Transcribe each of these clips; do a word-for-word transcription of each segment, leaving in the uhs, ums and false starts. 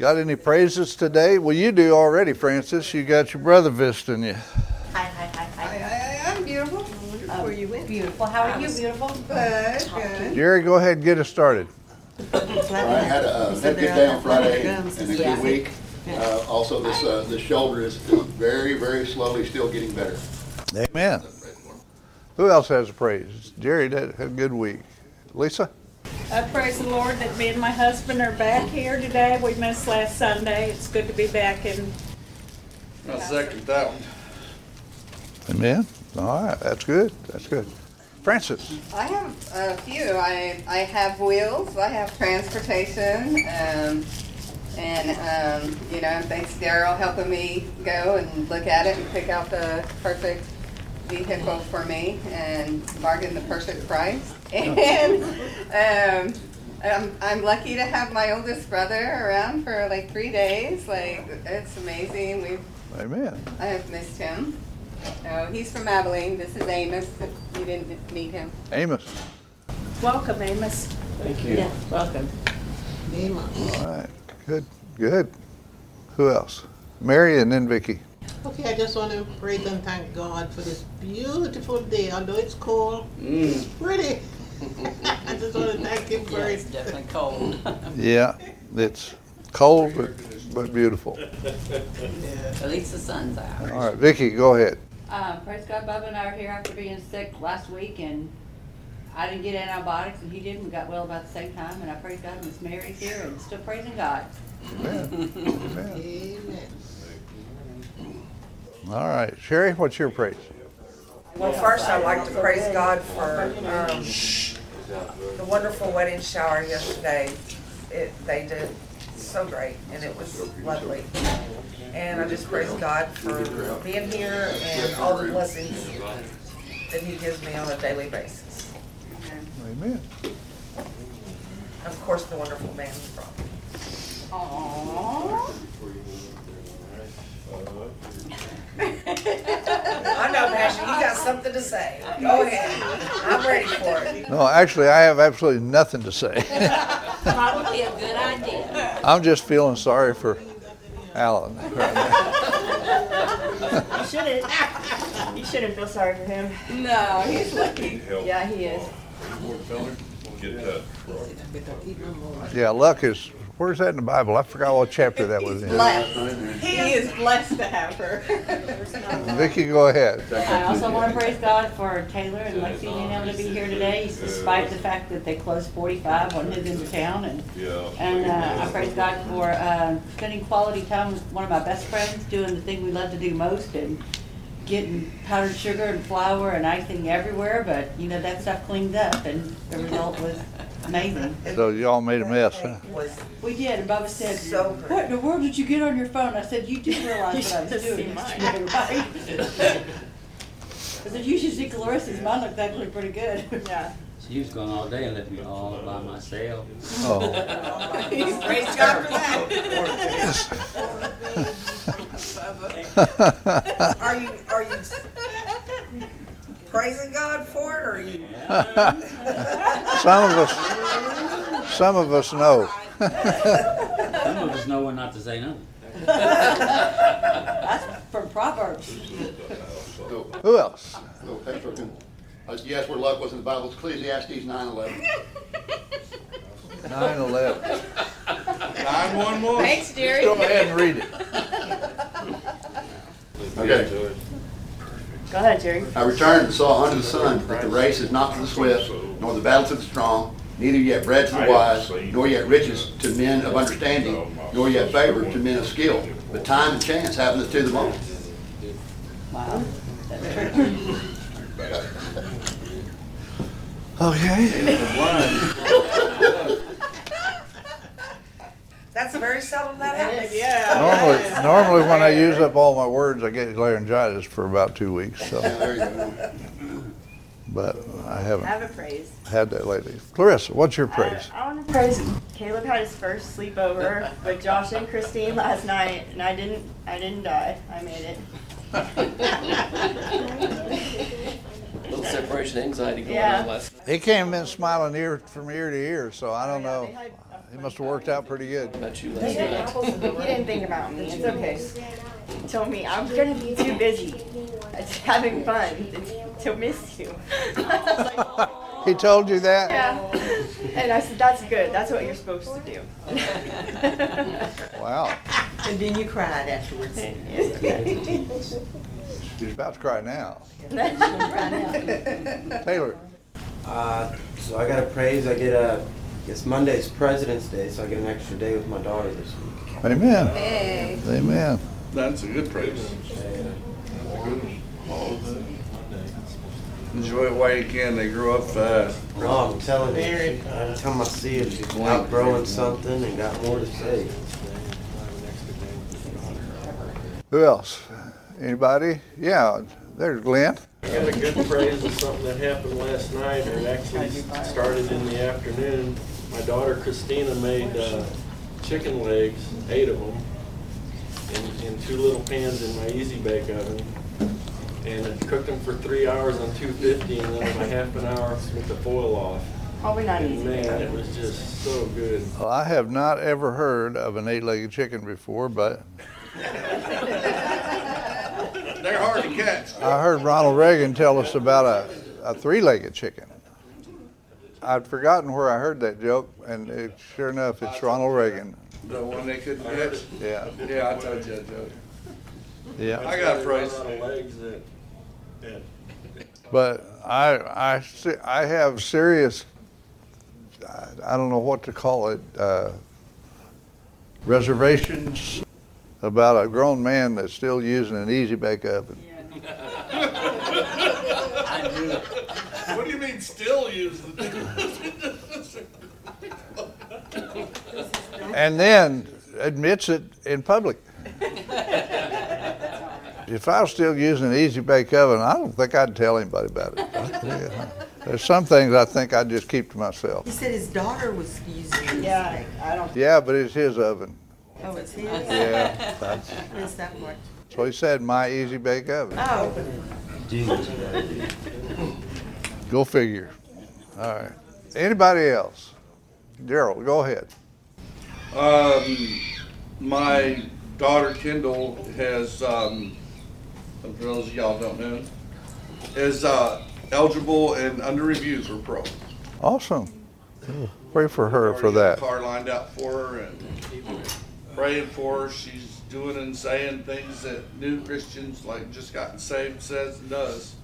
Got any praises today? Well, you do already, Francis. You got your brother visiting you. Hi, hi, hi, hi. I, I, I'm beautiful. Um, Where you went? Beautiful. How are you, beautiful? Good, good. Jerry, go ahead and get us started. Well, I had a, uh, had a good day on Friday and a Yeah. good week. Uh, also, this uh, this shoulder is very, very slowly still getting better. Amen. Who else has a praise? Jerry had a good week. Lisa? I praise the Lord that me and my husband are back here today. We missed last Sunday. It's good to be back in. I second that one. Amen. All right, that's good. That's good. Francis? I have a few. I, I have wheels. I have transportation. Um, and, um, you know, thanks Daryl helping me go and look at it and pick out the perfect vehicle for me and bargain the perfect price. And um, I'm, I'm lucky to have my oldest brother around for like three days. Like, it's amazing. We've Amen. I have missed him. Oh, he's from Abilene. This is Amos. If you didn't meet him. Amos? Welcome, Amos. Thank you. Yeah, welcome. All right, good, good. Who else? Mary and then Vicky. Okay, I just want to praise and thank God for this beautiful day. Although it's cold, Mm. it's pretty. I just want to thank Him for Yeah, it. it's definitely cold. Yeah, it's cold but, but beautiful. At least the sun's out. All right, Vicky, go ahead. Uh, praise God, Bubba and I were here after being sick last week, and I didn't get antibiotics, and he did, and we got well about the same time, and I praise God, Miss Mary's here, and still praising God. Amen. Amen. Amen. All right, Sherry, what's your praise? Well, first I'd like to praise God for um, the wonderful wedding shower yesterday. It, they did so great, and it was lovely. And I just praise God for being here and all the blessings that He gives me on a daily basis. Amen. Of course, the wonderful man from. Aww. I know, Passion, you got something to say. Go ahead. I'm ready for it. No, actually, I have absolutely nothing to say. Probably a good idea. I'm just feeling sorry for Alan right now. You shouldn't. You shouldn't feel sorry for him. No, he's lucky. Yeah, he is. Get that. Yeah, luck is, where's that in the Bible? I forgot what chapter that was in. Blessed. He is blessed to have her. Vicky, go ahead. I also want to praise God for Taylor and Lexi being able to be here today, despite the fact that they closed forty-five on his end of town, and Yeah. and uh, I praise God for uh, spending quality time with one of my best friends, doing the thing we love to do most, and getting powdered sugar and flour and icing everywhere, but you know, that stuff cleaned up, and the result was amazing. So y'all made a mess, huh? Was We did, and Bubba said, so good. "What in the world did you get on your phone?" I said, "You do realize what I was doing yesterday, right?" I said, "You should see Clarissa's. Mine looked actually pretty good." Yeah. She was gone all day and left me all by myself. Oh, Praise God for that. Are you, are you praising God for it, or are you? some of us, some of us know. Some of us know when not to say nothing. That's from Proverbs. So, Who else? so Pastor, can- uh, you asked where luck was in the Bible. It's Ecclesiastes nine eleven. nine eleven. Nine one one. Thanks, Jerry. Go ahead and read it. Okay. Go ahead, Jerry. I returned and saw under the sun that the race is not to the swift, nor the battle to the strong, neither yet bread to the wise, nor yet riches to men of understanding, nor yet favor to men of skill. But time and chance happeneth to them all. Wow. That's true. Okay. That's very seldom that happens. Yeah. Normally, normally when I use up all my words, I get laryngitis for about two weeks. So, Yeah, there you go. but I haven't Have a praise. had that lately. Clarissa, what's your praise? I, I want to praise. Caleb had his first sleepover with Josh and Christine last night, and I didn't. I didn't die. I made it. Little separation anxiety going Yeah. on last night. He came in smiling ear from ear to ear, so I don't Oh, yeah, know. they had He must have worked out pretty good. Bet you He last didn't, night. he didn't think about me. It's okay. He told me I was gonna be too busy having fun to miss you. I was like, "Oh." He told you that? Yeah. And I said, that's good. That's what you're supposed to do. Wow. And then you cried afterwards. She's about to cry now. Taylor. Uh, so I got a praise. I get a, I guess Monday's President's Day, so I get an extra day with my daughter this week. Amen. Hey. Amen. That's a good praise. Enjoy it while you can. They grow up fast. Oh, I'm telling you, every time I see her, she's outgrowing something and got more to say. Who else? Anybody? Yeah, there's Glenn. I got a good praise of something that happened last night, or it actually started in the afternoon. My daughter Christina made uh, chicken legs, eight of them, in, in two little pans in my Easy Bake Oven. And I cooked them for three hours on two fifty, and then a half an hour with the foil off. Probably not And easy. man, it was just so good. Well, I have not ever heard of an eight-legged chicken before, but They're hard to catch. I heard Ronald Reagan tell us about a, a three-legged chicken. I'd forgotten where I heard that joke, and it, sure enough, it's Ronald Reagan. The one they couldn't catch. Yeah. Yeah, I told you that joke. Yeah. I got a praise. lot of legs that, that But I, I, se- I have serious, I, I don't know what to call it, uh, reservations about a grown man that's still using an Easy Bake Oven. What do you mean still using it? And then admits it in public. If I was still using an Easy Bake Oven, I don't think I'd tell anybody about it. I tell you, there's some things I think I'd just keep to myself. He said his daughter was using it. Yeah, I don't. Yeah, but it's his oven. Oh, it's his? Yeah, that's, What is that for? so he said, my Easy Bake Oven. Oh. Go figure. All right. Anybody else? Daryl, go ahead. Um, my daughter Kendall has, um, for those of y'all don't know, is uh, eligible and under review for pro. Awesome. Pray for her for that. Car lined out for her and praying for her. She's doing and saying things that new Christians, like just gotten saved, says and does.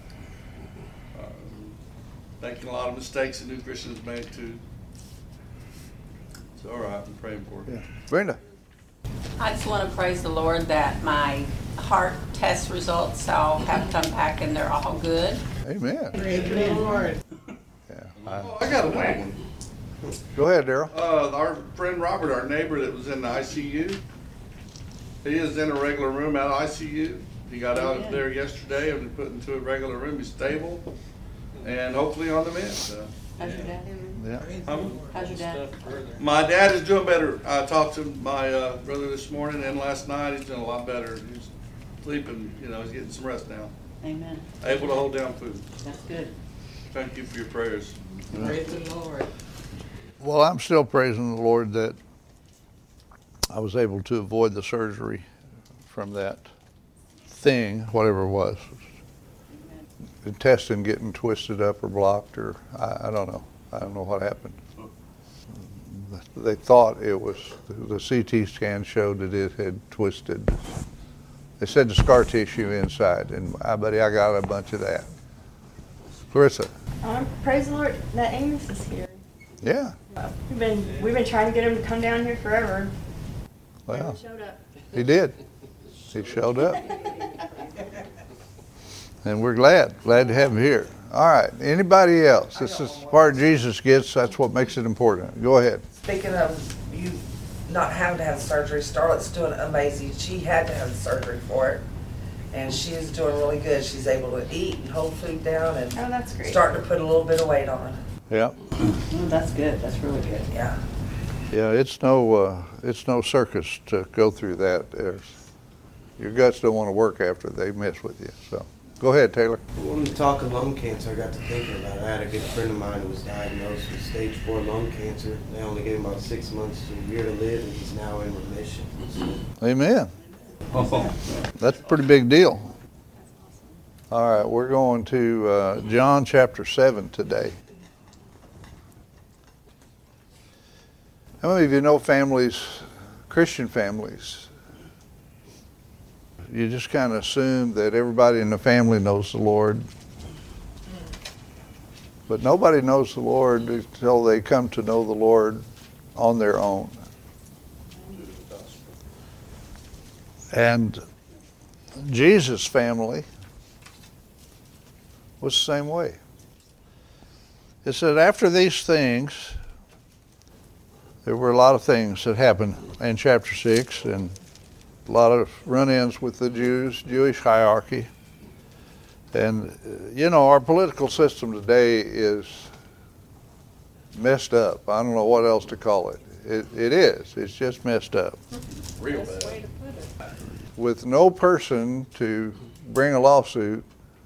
Um, making a lot of mistakes that new Christians make too. It's all right. I'm praying for her. Yeah. Brenda. I just want to praise the Lord that my heart test results all have come back and they're all good. Amen. Praise the Lord. Yeah. I, Oh, I got another one. go ahead, Daryl. Uh, our friend Robert, our neighbor that was in the I C U, he is in a regular room out of I C U. He got out of there yesterday and was put into a regular room. He's stable and hopefully on the mend. So. How's your dad? Yeah. Um, How's your dad? my dad is doing better. I talked to my uh, brother this morning and last night. He's doing a lot better. He's sleeping, you know, he's getting some rest now. Amen. Able to hold down food. That's good. Thank you for your prayers. Praise the Lord. Well, I'm still praising the Lord that I was able to avoid the surgery from that thing, whatever it was. The intestine getting twisted up or blocked, or I, I don't know. I don't know what happened. They thought it was, the C T scan showed that it had twisted. They said the scar tissue inside, and I buddy, I got a bunch of that. Clarissa. Um, praise the Lord that Amos is here. Yeah. We've been we've been trying to get him to come down here forever. Well, He showed up. he did. He showed up. And we're glad, glad to have him here. All right, anybody else? This is the part Jesus gets, that's what makes it important. Go ahead. Speaking of you not having to have surgery, Starlet's doing amazing. She had to have the surgery for it, and she is doing really good. She's able to eat and hold food down and Oh, that's great. starting to put a little bit of weight on. Yeah, Oh, that's good. That's really good. Yeah. yeah, it's no, uh, it's no circus to go through that. There's, your guts don't want to work after they mess with you, so. Go ahead, Taylor. When we talk of lung cancer, I got to thinking about it. I had a good friend of mine who was diagnosed with stage four lung cancer. They only gave him about six months to a year to live, and he's now in remission. Amen. That's a pretty big deal. All right, we're going to uh, John chapter seven today. How many of you know families, Christian families? You just kind of assume that everybody in the family knows the Lord. But nobody knows the Lord until they come to know the Lord on their own. And Jesus' family was the same way. It said after these things, there were a lot of things that happened in chapter six, and a lot of run-ins with the Jews, Jewish hierarchy. And, uh, you know, our political system today is messed up. I don't know what else to call it. It, it is. It's just messed up. Real bad. With no person to bring a lawsuit,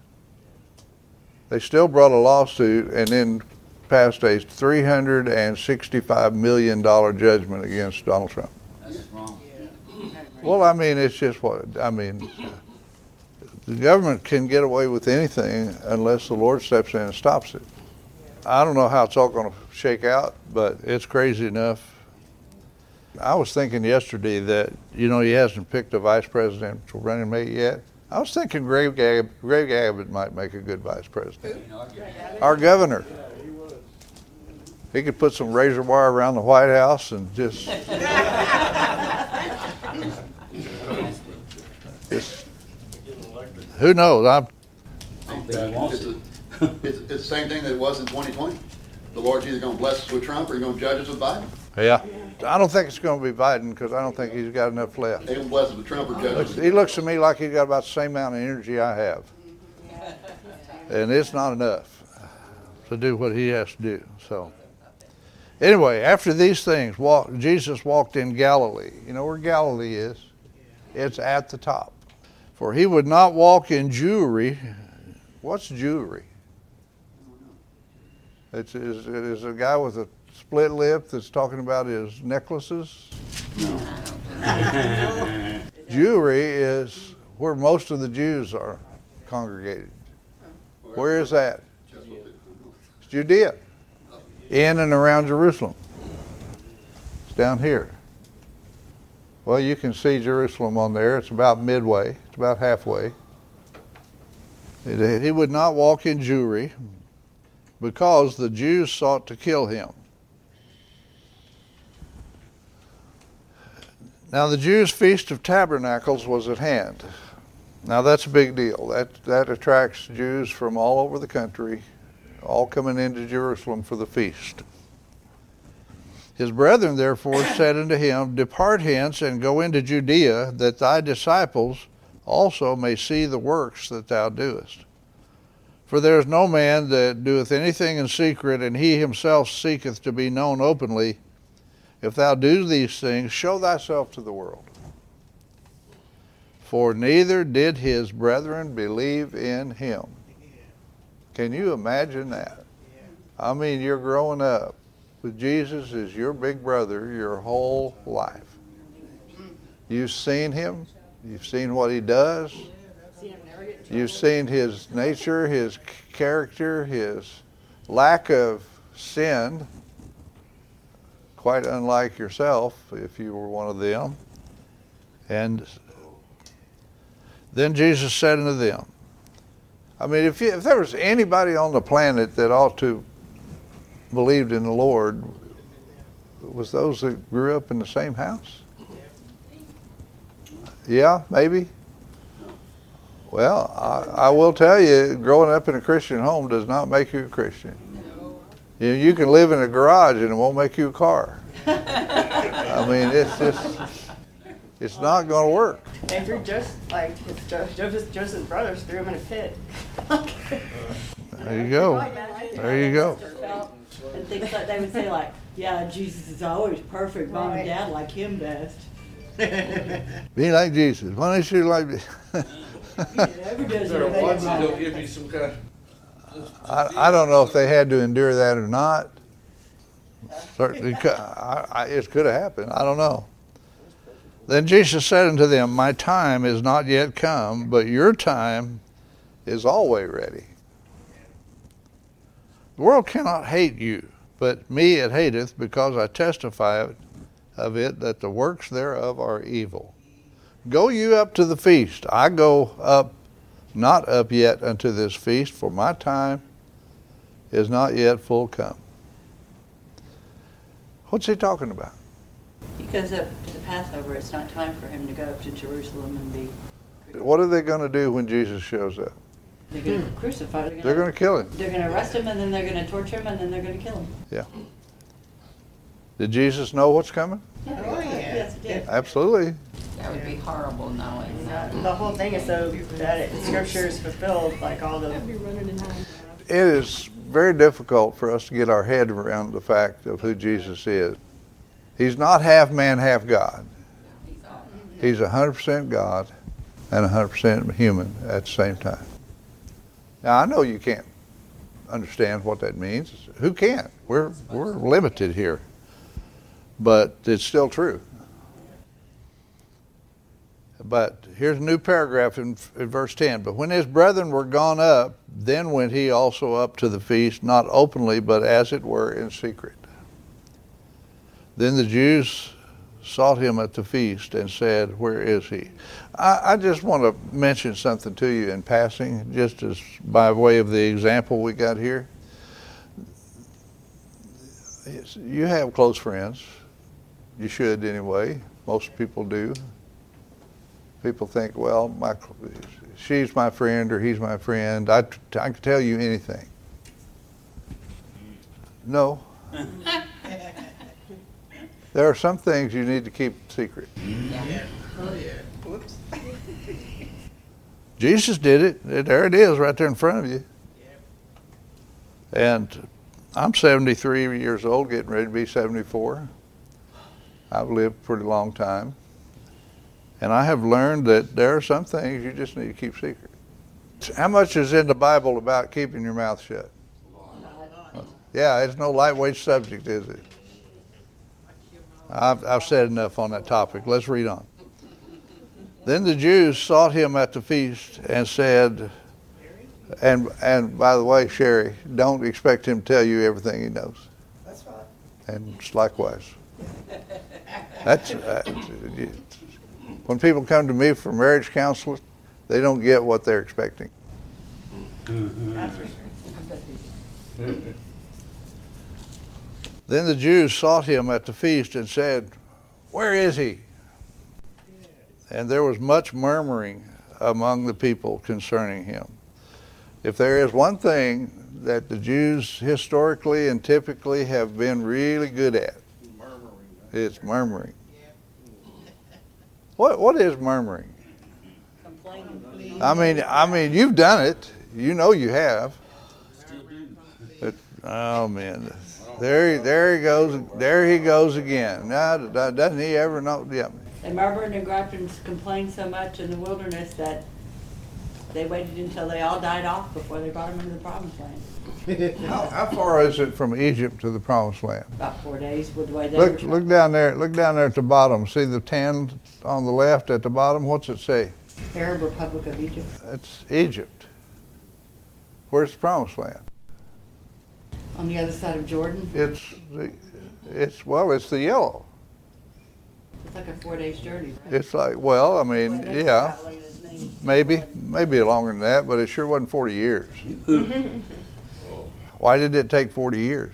they still brought a lawsuit and then passed a three hundred sixty-five million dollars judgment against Donald Trump. That's wrong. Well, I mean, it's just what, I mean, the government can get away with anything unless the Lord steps in and stops it. I don't know how it's all going to shake out, but it's crazy enough. I was thinking yesterday that, you know, he hasn't picked a vice presidential running mate yet. I was thinking Greg, Gab- Greg Abbott might make a good vice president. Our governor. He could put some razor wire around the White House and just, just who knows? I'm, It's, a, it's, it's the same thing that it was in twenty twenty. The Lord's either going to bless us with Trump or he's going to judge us with Biden. yeah. I don't think it's going to be Biden because I don't think he's got enough left. They going to bless us with Trump or judge us. He looks to me like he's got about the same amount of energy I have. And it's not enough to do what he has to do. So anyway, after these things, walk, Jesus walked in Galilee. You know where Galilee is? It's at the top. For he would not walk in jewelry. What's jewelry? It's, it's, it is a guy with a split lip that's talking about his necklaces. No. Jewelry is where most of the Jews are congregated. Where is that? It's Judea. In and around Jerusalem. It's down here. Well, you can see Jerusalem on there. It's about midway. It's about halfway. He would not walk in jewelry because the Jews sought to kill him. Now the Jews' Feast of Tabernacles was at hand. Now that's a big deal. That, that attracts Jews from all over the country, all coming into Jerusalem for the feast. His brethren therefore said unto him, Depart hence and go into Judea, that thy disciples also may see the works that thou doest. For there is no man that doeth anything in secret, and he himself seeketh to be known openly. If thou do these things, show thyself to the world. For neither did his brethren believe in him. Can you imagine that? I mean, you're growing up with Jesus as your big brother your whole life. You've seen him. You've seen what he does. You've seen his nature, his character, his lack of sin, quite unlike yourself if you were one of them. And then Jesus said unto them, I mean, if, you, if there was anybody on the planet that ought to believed in the Lord, it was those that grew up in the same house. Yeah, maybe. Well, I, I will tell you, growing up in a Christian home does not make you a Christian. You know, you can live in a garage and it won't make you a car. I mean, it's just, it's not going to work. Andrew just like his Joseph, Joseph's brothers threw him in a pit. There you go. There you go. And things like they would say like, yeah, Jesus is always perfect. Mom and Right. Dad like him best. Be like Jesus. Why don't you like me? Is there a once and they'll give you some kind of... I, I don't know if they had to endure that or not. Certainly, cou- I, I, it could have happened. I don't know. Then Jesus said unto them, my time is not yet come, but your time is always ready. The world cannot hate you, but me it hateth, because I testify of it that the works thereof are evil. Go you up to the feast. I go up, not up yet unto this feast, for my time is not yet full come. What's he talking about? He goes up to the Passover. It's not time for him to go up to Jerusalem and be. What are they going to do when Jesus shows up? They're going to crucify him. They're going to kill him. They're going to arrest him, and then they're going to torture him, and then they're going to kill him. Yeah. Did Jesus know what's coming? Yeah. Oh, yeah. Yes, he did. Absolutely. That would be horrible knowing that. The whole thing is so that it, Scripture is fulfilled, like all the. It is very difficult for us to get our head around the fact of who Jesus is. He's not half man, half God. He's one hundred percent God and one hundred percent human at the same time. Now, I know you can't understand what that means. Who can? We're, we're limited here. But it's still true. But here's a new paragraph in, in verse ten. But when his brethren were gone up, then went he also up to the feast, not openly, but as it were in secret. Then the Jews sought him at the feast and said, where is he? I, I just want to mention something to you in passing, just as by way of the example we got here. You have close friends. You should anyway. Most people do. People think, well, my, she's my friend or he's my friend. I, I can tell you anything. No. There are some things you need to keep secret. Yeah. Oh, yeah. Whoops. Jesus did it. There it is right there in front of you. And I'm seventy-three years old, getting ready to be seventy-four. I've lived a pretty long time. And I have learned that there are some things you just need to keep secret. How much is in the Bible about keeping your mouth shut? Yeah, it's no lightweight subject, is it? I've, I've said enough on that topic. Let's read on. Then the Jews sought him at the feast and said, and and by the way, Sherry, don't expect him to tell you everything he knows. That's right. And likewise. That's uh, when people come to me for marriage counseling, they don't get what they're expecting. Then the Jews sought him at the feast and said, where is he? And there was much murmuring among the people concerning him. If there is one thing that the Jews historically and typically have been really good at, it's murmuring. What what is murmuring? Complaining. I mean, I mean, you've done it. You know you have. But, oh man, there he there he goes there he goes again. Now, doesn't he ever know? Yeah. They murmured and griped and complained so much in the wilderness that they waited until they all died off before they brought them into the promised land. How, how far is it from Egypt to the Promised Land? About four days with the way they Look were. look down there. Look down there at the bottom. See the tan on the left at the bottom. What's it say? Arab Republic of Egypt. It's Egypt. Where's the Promised Land? On the other side of Jordan. It's the, it's well, it's the yellow. It's like a four days journey, right? It's like, well, I mean, Four days yeah, traveling is me. maybe, maybe longer than that, but it sure wasn't forty years. Why did it take forty years?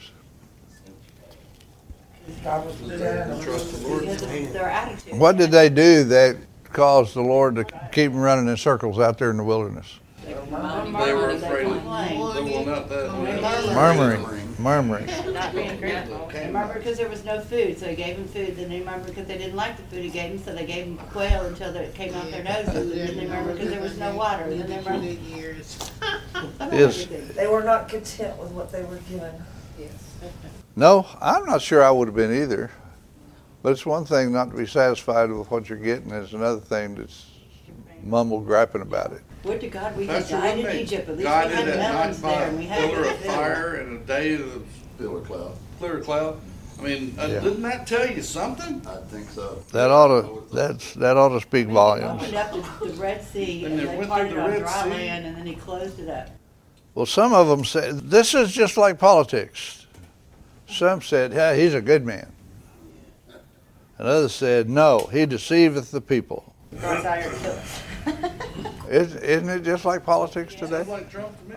God was Trust the Lord. Because of their attitude. What did they do that caused the Lord to keep them running in circles out there in the wilderness? They They were murmured, they afraid. complained. They will not that. Murmuring, murmuring. Not being grateful. They murmured because there was no food, so he gave them food. Then they murmured because they didn't like the food he gave them, so they gave them quail until it came out their noses. And then they murmured because there was no water. And then they murmured years. about Is- everything. They were not content with what they were given. Yes. No, I'm not sure I would have been either. But it's one thing not to be satisfied with what you're getting. It's another thing that's mumble griping about it. Would to God we had Pastor, died in wouldn't they Egypt, at least we guided had at night melons by there and we a had pillar of food. fire and a day of Pillar cloud. clear cloud. I mean, uh, Yeah. didn't that tell you something? I think so. That ought to that's that ought to speak He volumes. opened up the, the Red Sea And and they they went parted through the on Red dry Sea. land and then he closed it up. Well, some of them said this is just like politics. Some said, "Yeah, he's a good man," and others said, "No, he deceiveth the people." God's eye or kill us. Is, isn't it just like politics today? Sounds like Trump to me.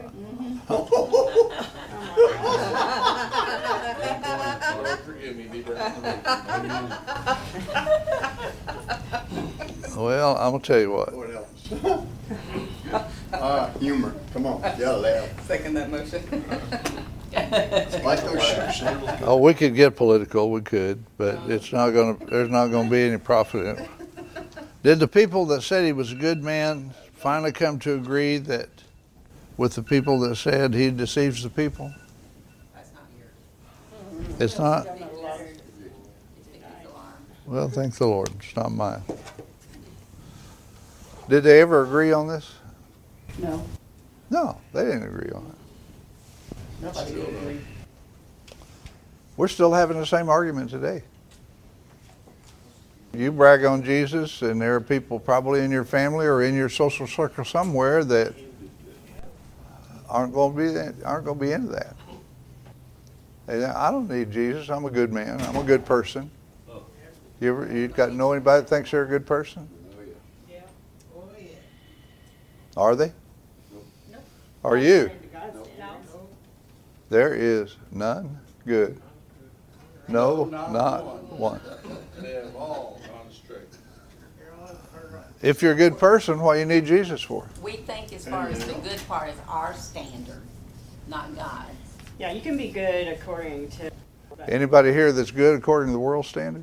Lord, forgive me, be Well, I'm gonna tell you what. Lord help us. Ah, humor. Come on, y'all laugh. Second that motion. Like those shoes. Oh, we could get political, we could, but it's not gonna. There's not gonna be any profit in it. Did the people that said he was a good man finally come to agree that with the people that said he deceives the people? That's not yours. It's not? It's Vicky's alarm. Well, thank the Lord. It's not mine. Did they ever agree on this? No, No, they didn't agree on it. nobody would agree. We're still having the same argument today. You brag on Jesus, and there are people probably in your family or in your social circle somewhere that aren't going to be aren't going to be into that. They, I don't need Jesus. I'm a good man. I'm a good person. You ever you got to know anybody that thinks they're a good person? Yeah. Oh, yeah. Are they? Are you? No. There is none good. No, not one. They have all gone astray. If you're a good person, what do you need Jesus for? We think as far as the good part is our standard, not God's. Yeah, you can be good according to. Anybody here that's good according to the world standard?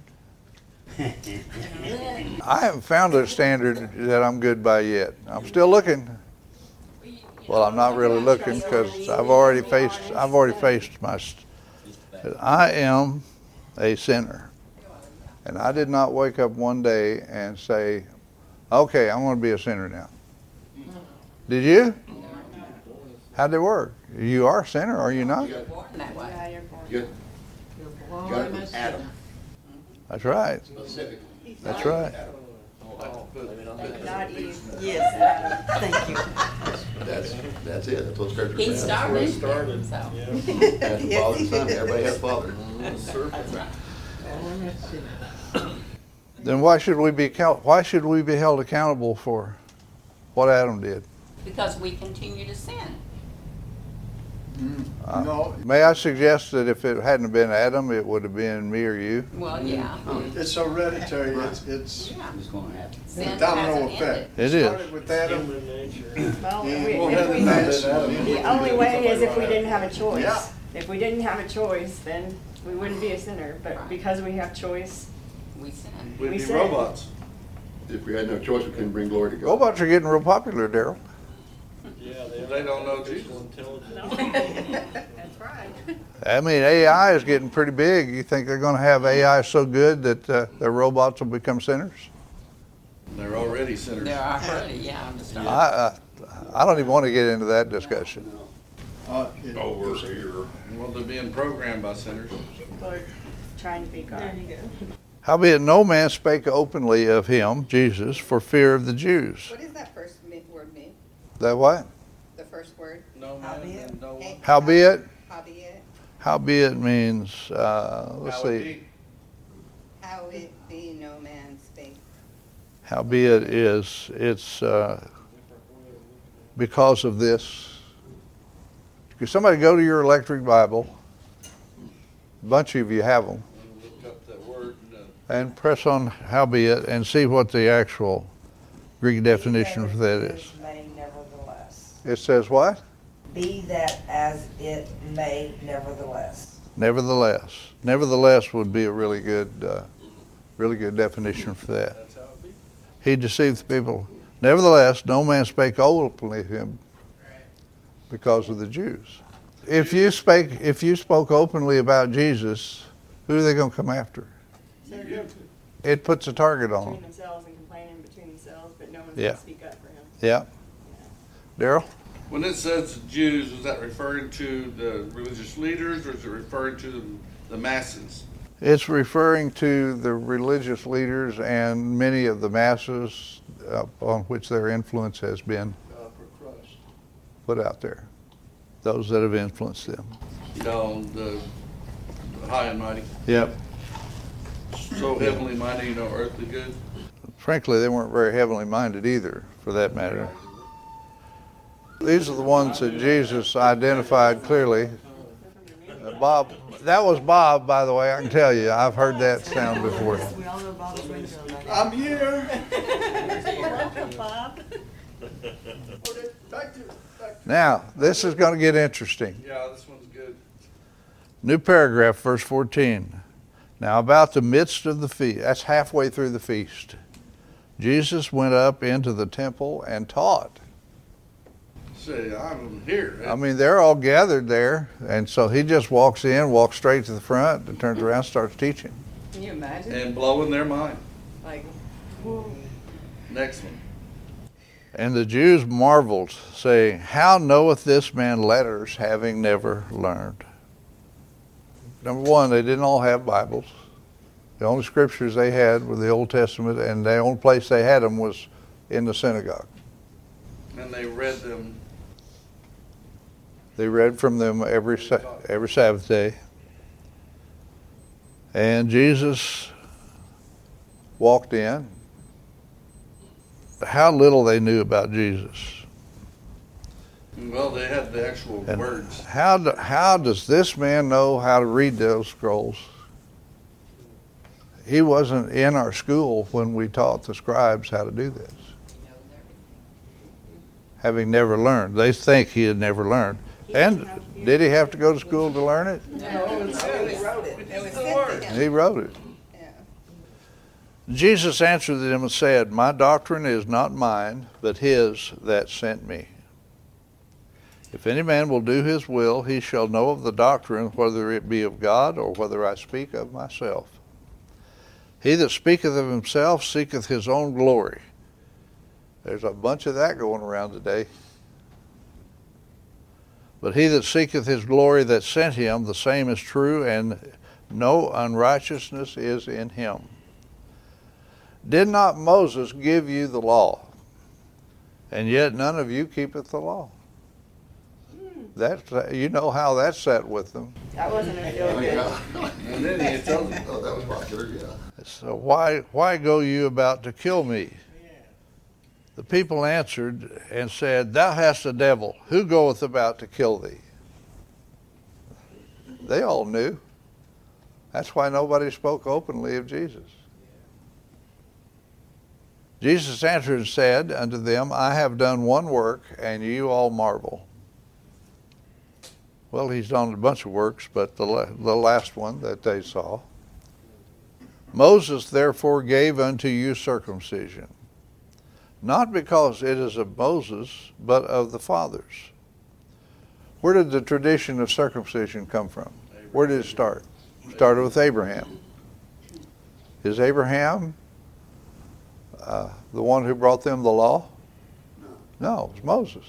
I haven't found a standard that I'm good by yet. I'm still looking. Well, I'm not really looking because I've already faced. I've already faced my. st- I am a sinner, and I did not wake up one day and say, "Okay, I'm going to be a sinner now." Did you? How'd it work? You are a sinner, are you not? You're born that way. Yeah, you're born. Good. Born Got it a from Adam. That's right. Specifically. That's right. Not Eve. Yes, thank you. That's, that's it. That's what scripture He says. started, started, so. yeah. That's the father and son. Everybody has a father. That's right. Born a sinner. Then why should we be account- why should we be held accountable for what Adam did? Because we continue to sin. Uh, No, May I suggest that if it hadn't been Adam, it would have been me or you? Well, yeah. it's hereditary. It's, it's Yeah. It's gonna happen. Sin domino hasn't effect. ended. It is. Started with Adam. Human nature. Well, And we, we'll if have we, the next one. the only way is if we didn't have a choice. Yeah. If we didn't have a choice, then we wouldn't be a sinner. But Right. because we have choice, We sin. We'd We be sin. robots. If we had no choice, we couldn't bring glory to God. Robots are getting real popular, Daryl. Yeah, they, They don't know artificial Jesus. intelligence. that's right. I mean, A I is getting pretty big. You think they're going to have A I so good that uh, their robots will become sinners? They're already sinners. There are already, yeah, I'm just. I, I, I don't even want to get into that discussion. Uh, it- Over here. Well, they're being programmed by sinners. People are trying to be God. There you go. Howbeit no man spake openly of him, Jesus, for fear of the Jews. What does that first mi- word mean? That what? The first word? No man and no one. Howbeit? Howbeit? Howbeit means, uh, let's How it see. be. How it be no man speak. Howbeit is, it's uh, because of this. Could somebody go to your electric Bible? A bunch of you have them. Look up that word. and, uh, And press on howbeit and see what the actual Greek definition for that is. May nevertheless. It says what? Be that as it may nevertheless. Nevertheless. Nevertheless would be a really good, uh, really good definition for that. That's how it be. He deceived the people. Nevertheless, no man spake openly of him because of the Jews. If you spake, if you spoke openly about Jesus, who are they going to come after? So they're It puts a target on between them. themselves and complaining between themselves, but no one's Yeah. going to speak up for him. Yeah. Daryl? When it says Jews, is that referring to the religious leaders, or is it referring to the, the masses? It's referring to the religious leaders and many of the masses upon which their influence has been put out there. Those that have influenced them. You know, the, the high and mighty. Yep. So heavenly minded, you know, earthly good. Frankly, they weren't very heavenly minded either, for that matter. These are the ones that Jesus identified clearly. Uh, Bob, that was Bob, by the way, I can tell you. I've heard that sound before. We all know Bob's window. I'm here. Bob? Back to, back to. Now, this is going to get interesting. Yeah, this one's good. New paragraph, verse fourteen. Now, about the midst of the feast, that's halfway through the feast, Jesus went up into the temple and taught. Say, I'm here. I mean, they're all gathered there, and so he just walks in, walks straight to the front, and turns around and starts teaching. Can you imagine? And blowing their mind. Like, Next one. And the Jews marveled, saying, How knoweth this man letters, having never learned? Number one, they didn't all have Bibles. The only scriptures they had were the Old Testament, and the only place they had them was in the synagogue. And they read them. They read from them every every Sabbath day. And Jesus walked in. How little they knew about Jesus. Well, they had the actual And words. How do, how does this man know how to read those scrolls? He wasn't in our school when we taught the scribes how to do this. Having never learned. They think he had never learned. And did he have to go to school to learn it? No, it was, it wrote it. It was sent to him. He wrote it. Yeah. Jesus answered them and said, My doctrine is not mine, but his that sent me. If any man will do his will, he shall know of the doctrine, whether it be of God or whether I speak of myself. He that speaketh of himself seeketh his own glory. There's a bunch of that going around today. But he that seeketh his glory that sent him, the same is true, and no unrighteousness is in him. Did not Moses give you the law? And yet none of you keepeth the law. That, you know how that sat with them. that wasn't a feel good. And then he tells them. Oh, that was popular, yeah. So why why go you about to kill me? The people answered and said, Thou hast a devil. Who goeth about to kill thee? They all knew. That's why nobody spoke openly of Jesus. Jesus answered and said unto them, I have done one work, and you all marvel. Well, he's done a bunch of works, but the, la- the last one that they saw. Moses therefore gave unto you circumcision, not because it is of Moses, but of the fathers. Where did the tradition of circumcision come from? Where did it start? It started with Abraham. Is Abraham uh, the one who brought them the law? No, it was Moses.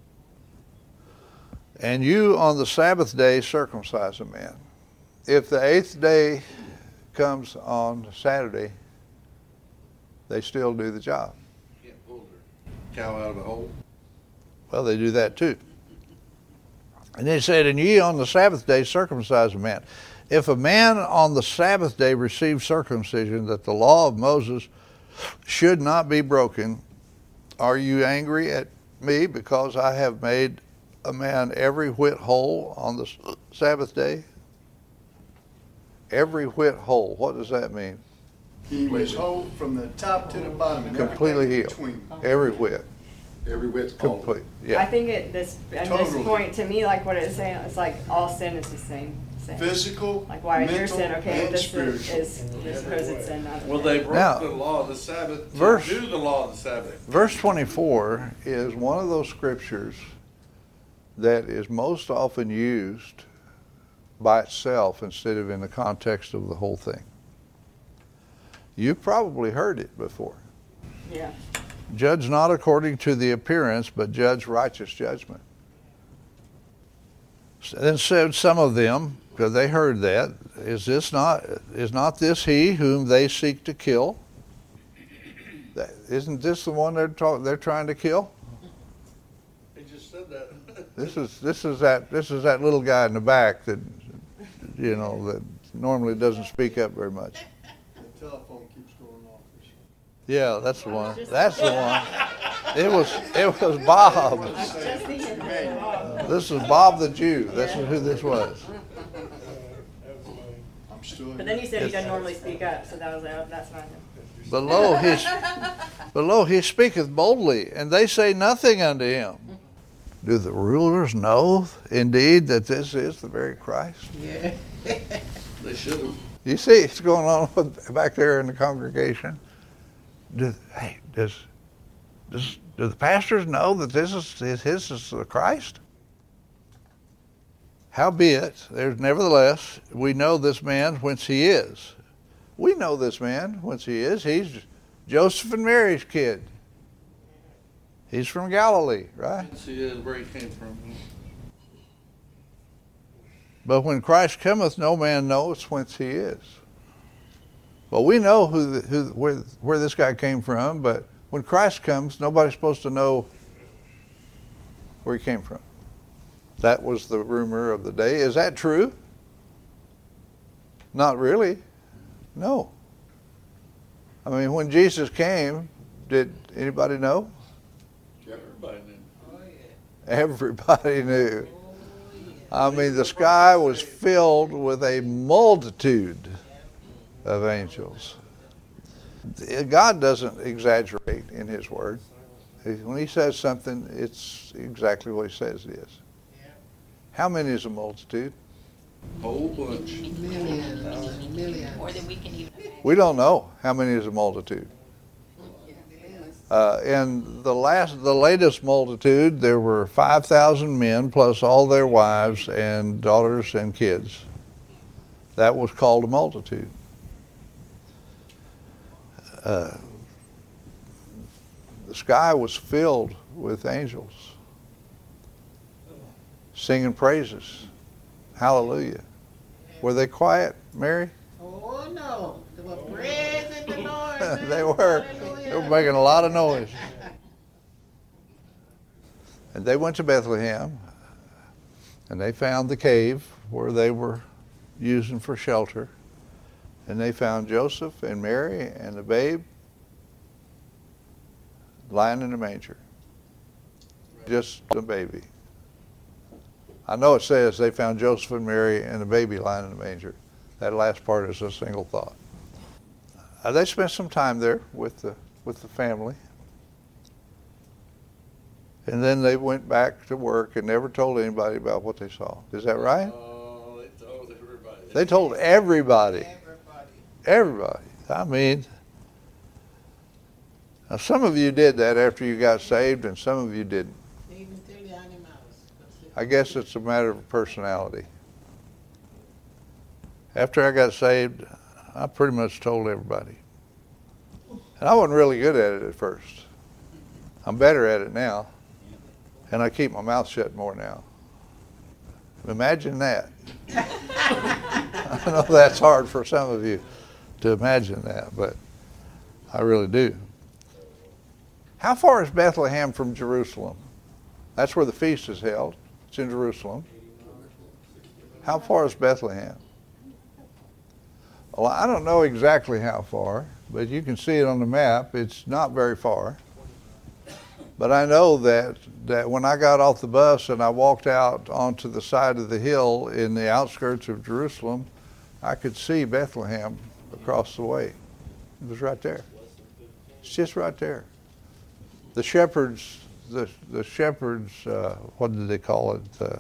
And you on the Sabbath day circumcise a man. If the eighth day comes on Saturday, they still do the job. Can't pull their cow out of a hole. Well, they do that too. And they said, and ye on the Sabbath day circumcise a man. If a man on the Sabbath day receives circumcision, that the law of Moses should not be broken, are you angry at me because I have made a man every whit whole on the Sabbath day? Every whit whole. What does that mean? He was whole from the top to the bottom. and Completely everything healed. between. Every whit. Every whit's called. Complete. I Yeah. think at this at this Totally. point, to me, like what it's saying, it's like all sin is the same. same. Physical, Like why is your mental, sin okay? and This is, spiritual. is this supposed sin not Well, okay? they broke Now, the law of the Sabbath to verse- do the law of the Sabbath. Verse twenty-four is one of those scriptures that is most often used by itself instead of in the context of the whole thing. You've probably heard it before. Yeah. Judge not according to the appearance, but judge righteous judgment. Then said some of them, because they heard that, is this not is not this he whom they seek to kill? That, isn't this the one they're talk, they're trying to kill? He just said that. This is this is that this is that little guy in the back that, you know, that normally doesn't speak up very much. The telephone keeps going off. Yeah, that's the one. That's the one. It was it was Bob. Uh, this is Bob the Jew. This is who this was. I'm still But then you said he doesn't normally speak up, so that was like, oh, that's not him. But lo, he, but lo, he speaketh boldly, and they say nothing unto him. Do the rulers know, indeed, that this is the very Christ? Yeah. They should have. You see what's going on back there in the congregation? Do, hey, does, does, do the pastors know that this is, is his is the Christ? Howbeit, there's nevertheless, we know this man whence he is. We know this man whence he is. He's Joseph and Mary's kid. He's from Galilee, right? See where he came from. But when Christ cometh, no man knows whence he is. Well, we know who, the, who where, where this guy came from, but when Christ comes, nobody's supposed to know where he came from. That was the rumor of the day. Is that true? Not really. No. I mean, when Jesus came, did anybody know? Everybody knew. Everybody knew. I mean, the sky was filled with a multitude of angels. God doesn't exaggerate in his word. When he says something, it's exactly what he says it is. How many is a multitude? Whole bunch. Millions, millions. More than we can even. We don't know how many is a multitude. Uh, in the last, the latest multitude, there were five thousand men plus all their wives and daughters and kids. That was called a multitude. Uh, the sky was filled with angels singing praises. Hallelujah. Were they quiet, Mary? Oh no, they were praising the Lord. They were. They were making a lot of noise. And they went to Bethlehem, and they found the cave where they were using for shelter. And they found Joseph and Mary and the babe lying in a manger. Just a baby. I know it says they found Joseph and Mary and the baby lying in a manger. That last part is a single thought. Uh, they spent some time there with the with the family. And then they went back to work and never told anybody about what they saw. Is that right? Oh, they told everybody. They told everybody. Everybody. I mean, now some of you did that after you got saved, and some of you didn't. They even tell the animals. I guess it's a matter of personality. After I got saved, I pretty much told everybody. And I wasn't really good at it at first. I'm better at it now. And I keep my mouth shut more now. Imagine that. I know that's hard for some of you to imagine that, but I really do. How far is Bethlehem from Jerusalem? That's where the feast is held. It's in Jerusalem. How far is Bethlehem? Well, I don't know exactly how far, but you can see it on the map. It's not very far. But I know that, that when I got off the bus and I walked out onto the side of the hill in the outskirts of Jerusalem, I could see Bethlehem across the way. It was right there. It's just right there. The shepherds, the, the shepherds, uh, what did they call it? Uh,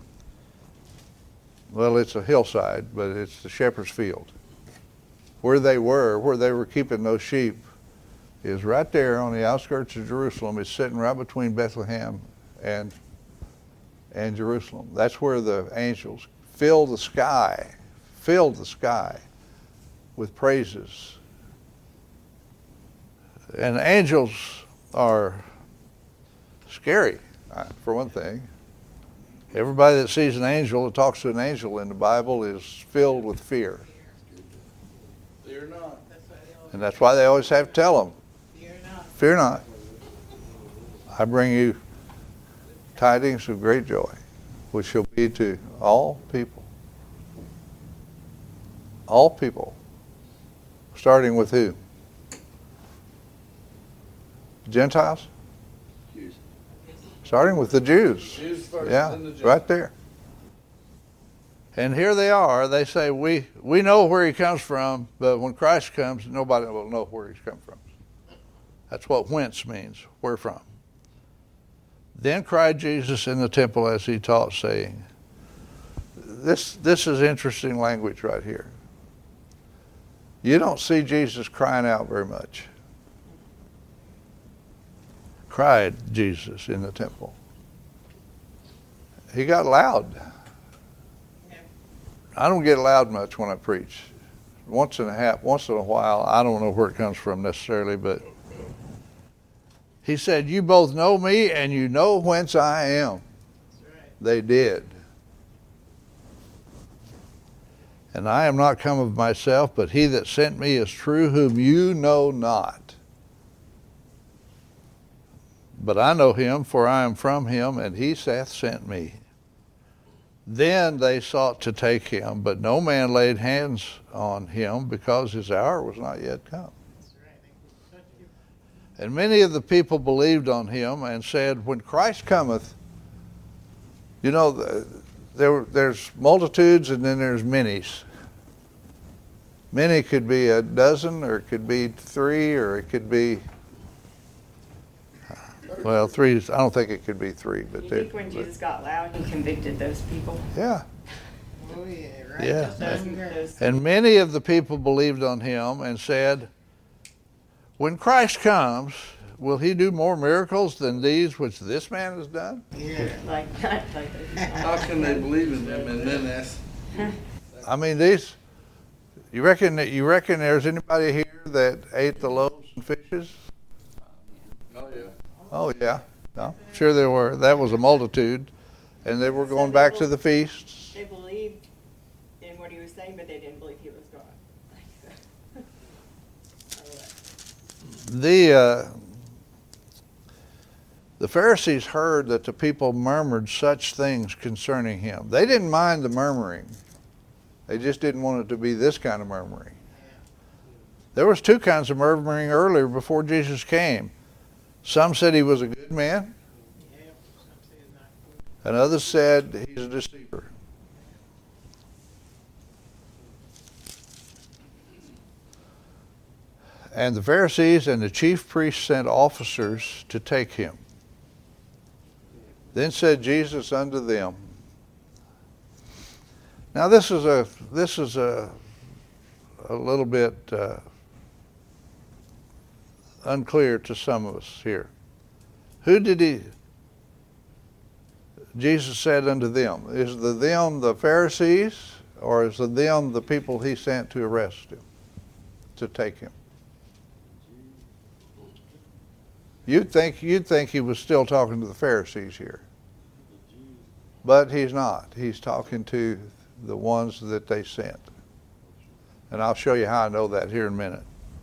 well, it's a hillside, but it's the shepherd's field. Where they were, where they were keeping those sheep, is right there on the outskirts of Jerusalem. It's sitting right between Bethlehem and and Jerusalem. That's where the angels filled the sky, filled the sky with praises And angels are scary, for one thing. Everybody that sees an angel or talks to an angel in the Bible is filled with fear. Fear not. And that's why they always have to tell them, fear not. I bring you tidings of great joy, which shall be to all people. All people. Starting with who? Gentiles? Jews. Starting with the Jews. Jews first, Yeah, then the Gentiles. right there. And here they are. They say, we, we know where he comes from, but when Christ comes, nobody will know where he's come from. That's what whence means, where from. Then cried Jesus in the temple as he taught, saying, this, this is interesting language right here. You don't see Jesus crying out very much. Cried Jesus in the temple. He got loud. I don't get loud much when I preach. Once in a half, once in a while, I don't know where it comes from necessarily, but he said, you both know me and you know whence I am. They did. And I am not come of myself, but he that sent me is true, whom you know not. But I know him, for I am from him, and he hath sent me. Then they sought to take him, but no man laid hands on him, because his hour was not yet come. And many of the people believed on him and said, when Christ cometh, you know, there, there's multitudes and then there's minis. Many could be a dozen, or it could be three, or it could be, well, three, I don't think it could be three. But You think when Jesus got loud, he convicted those people? Yeah. Oh, yeah, right. Yeah. Those, those, And many of the people believed on him and said, when Christ comes, will he do more miracles than these which this man has done? Yeah. like, like those. How can they believe in him and then ask? I mean, these, you reckon that you reckon there's anybody here that ate the loaves and fishes? Oh, yeah. Oh, yeah. No, sure there were. That was a multitude. And they were going back to the feasts. They believed in what he was saying, but they didn't believe he was God. The, uh, the Pharisees heard that the people murmured such things concerning him. They didn't mind the murmuring. They just didn't want it to be this kind of murmuring. There was two kinds of murmuring earlier before Jesus came. Some said he was a good man, and others said he's a deceiver. And the Pharisees and the chief priests sent officers to take him. Then said Jesus unto them. Now this is a this is a a little bit uh, unclear to some of us here. Who did he? Jesus said unto them. Is the them the Pharisees, or is the them the people he sent to arrest him, to take him? You'd think you'd think he was still talking to the Pharisees here, but he's not. He's talking to the ones that they sent, and I'll show you how I know that here in a minute.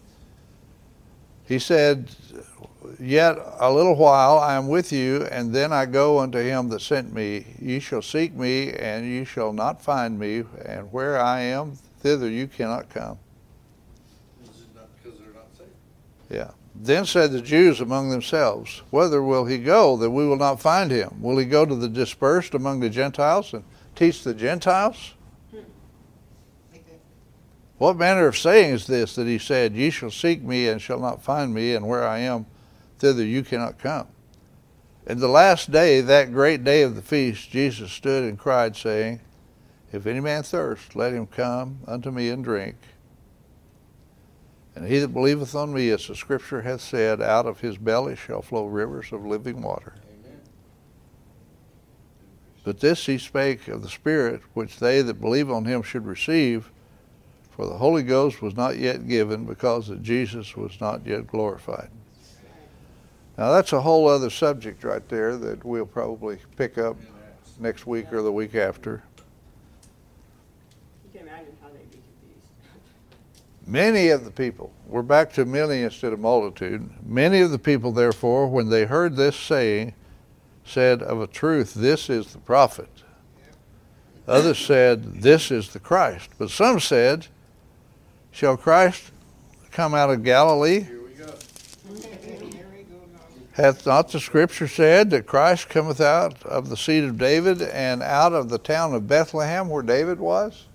He said, yet a little while I am with you, and then I go unto him that sent me. Ye shall seek me, and ye shall not find me, and where I am, thither you cannot come. Is it not because they're not saved? Yeah. Then said the Jews among themselves, whither will he go, that we will not find him? Will he go to the dispersed among the Gentiles, and teach the Gentiles? What manner of saying is this, that he said, ye shall seek me, and shall not find me, and where I am, thither you cannot come? In the last day, that great day of the feast, Jesus stood and cried, saying, if any man thirst, let him come unto me and drink. And he that believeth on me, as the scripture hath said, out of his belly shall flow rivers of living water. Amen. But this he spake of the Spirit, which they that believe on him should receive, for the Holy Ghost was not yet given, because that Jesus was not yet glorified. Now that's a whole other subject right there that we'll probably pick up next week or the week after. You can imagine how they'd be confused. Many of the people, we're back to many instead of multitude, many of the people therefore, when they heard this saying, said, of a truth, this is the prophet. Others said, this is the Christ. But some said, shall Christ come out of Galilee? Here we go. Hath not the scripture said that Christ cometh out of the seed of David and out of the town of Bethlehem where David was?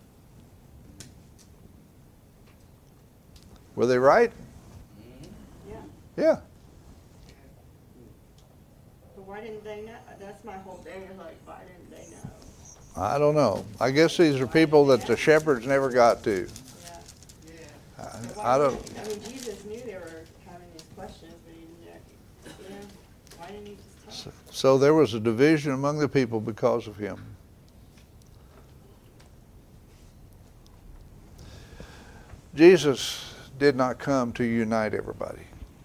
Were they right? Yeah. Yeah. But why didn't they know? That's my whole thing. Is like, why didn't they know? I don't know. I guess these are people that the shepherds never got to. Yeah. I, I don't. I mean, Jesus knew they were having these questions, but he didn't. You know, why didn't he just tell them? So there was a division among the people because of him. Jesus did not come to unite everybody.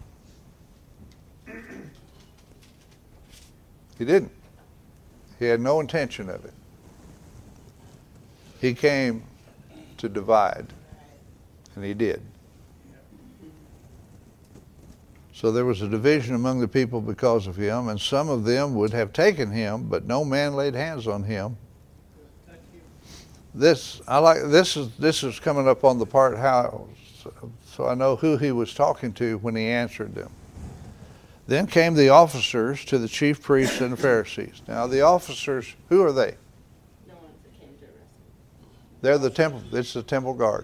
He didn't. He had no intention of it. He came to divide, and he did. So there was a division among the people because of him, and some of them would have taken him, but no man laid hands on him. This I like. This is this is coming up on the part how, so I know who he was talking to when he answered them. Then came the officers to the chief priests and the Pharisees. Now the officers, who are they? The ones that came to arrest him. They're the temple. It's the temple guard.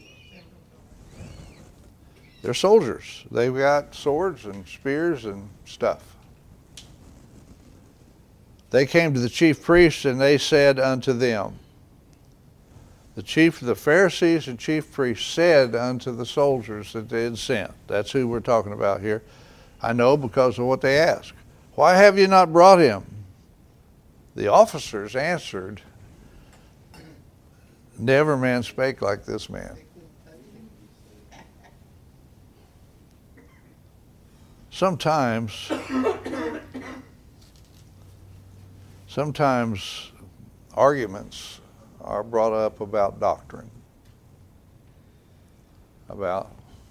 They're soldiers. They've got swords and spears and stuff. They came to the chief priests and they said unto them, the chief of the Pharisees and chief priests said unto the soldiers that they had sent. That's who we're talking about here. I know because of what they asked. Why have you not brought him? The officers answered, never man spake like this man. Sometimes, sometimes arguments are brought up about doctrine. About,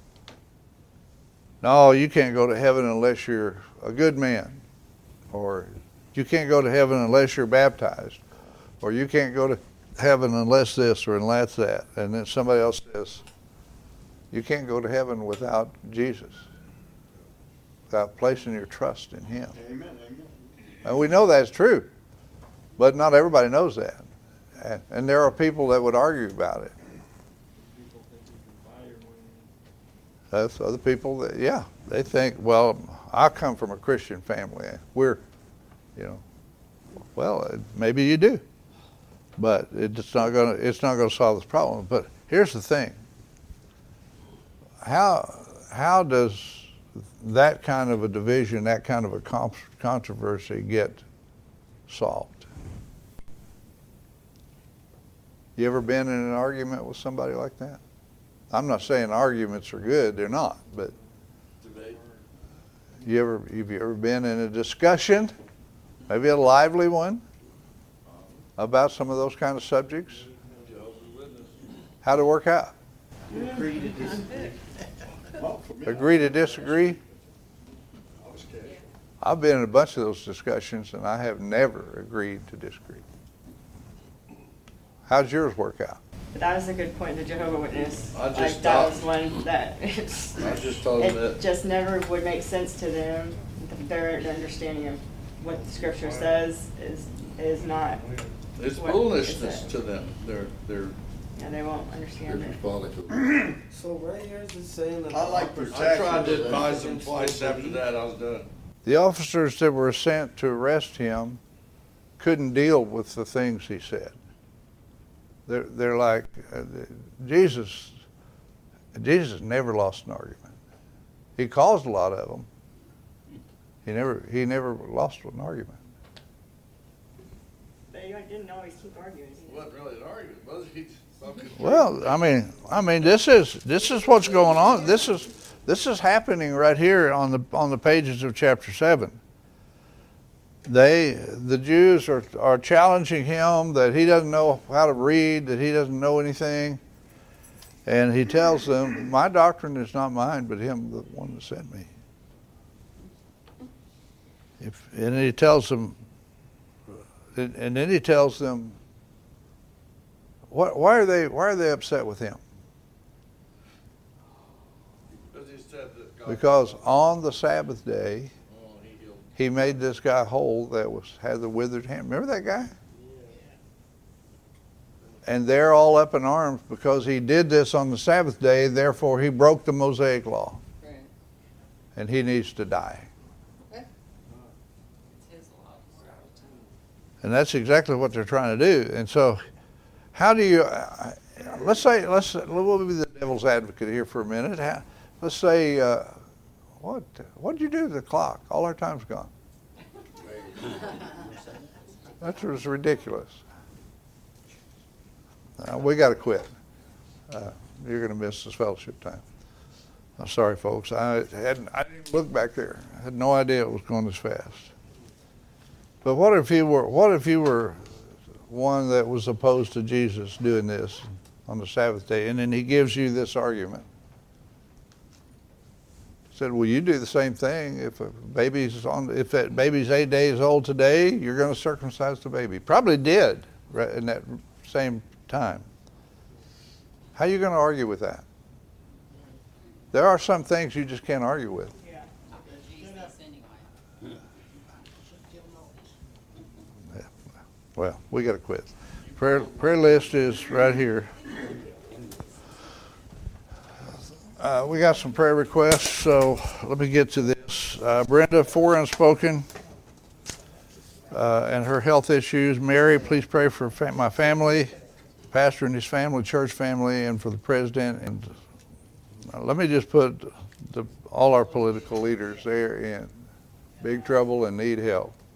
no, you can't go to heaven unless you're a good man. Or you can't go to heaven unless you're baptized. Or you can't go to heaven unless this or unless that. And then somebody else says, you can't go to heaven without Jesus. Without placing your trust in him. Amen, amen. And we know that's true. But not everybody knows that. And, and there are people that would argue about it. That's other people that, yeah, they think, well, I come from a Christian family. We're, you know, well, maybe you do, but it's not going to, it's not going to solve this problem. But here's the thing: how how does that kind of a division, that kind of a controversy get solved? You ever been in an argument with somebody like that? I'm not saying arguments are good, they're not, but Debate. you ever have you ever been in a discussion, maybe a lively one, about some of those kind of subjects? How'd it work out? Agree to disagree. Agree to disagree? I've been in a bunch of those discussions and I have never agreed to disagree. How'd yours work out? But that was a good point, the Jehovah's Witness. I just like, that was stopped. one that it's, I just told them it that. just never would make sense to them. Their understanding of what the scripture says is is not. It's what foolishness it to them. They're, they're, Yeah, they won't understand it. So right here is it saying that I like the protection. I tried to advise them twice after that, I was done. The officers that were sent to arrest him couldn't deal with the things he said. They're, they're like, uh, Jesus, Jesus never lost an argument. He caused a lot of them. He never, he never lost an argument. They didn't always keep arguing. It wasn't really an argument, was it? He just focused. Well, I mean, I mean, this is this is what's going on. This is This is happening right here on the on the pages of chapter seven. They, the Jews are, are challenging him that he doesn't know how to read, that he doesn't know anything. And he tells them, my doctrine is not mine, but him, the one that sent me. If, and he tells them, and then he tells them, what, why are they why are they upset with him? Because he said that God. Because on the Sabbath day, he made this guy whole that was had the withered hand. Remember that guy? And they're all up in arms because he did this on the Sabbath day, therefore he broke the Mosaic law. Right. And he needs to die. Okay. And that's exactly what they're trying to do. And so, how do you, uh, let's say, let's, we'll be the devil's advocate here for a minute. How, let's say, uh, what, what'd you do to the clock? All our time's gone. That was ridiculous. Uh, we got to quit. Uh, you're going to miss this fellowship time. I'm sorry, folks. I hadn't. I didn't even look back there. I had no idea it was going this fast. But what if you were? What if you were one that was opposed to Jesus doing this on the Sabbath day, and then he gives you this argument? He said, "Well, you do the same thing. If a baby's on, if that baby's eight days old today, you're going to circumcise the baby." Probably did right in that same time. How are you going to argue with that? There are some things you just can't argue with. Yeah. Well, we got to quit. Prayer prayer list is right here. Uh, we got some prayer requests, so let me get to this. Uh, Brenda, for unspoken, uh, and her health issues. Mary, please pray for fa- my family, pastor and his family, church family, and for the president. And uh, let me just put the, all our political leaders there in big trouble and need help.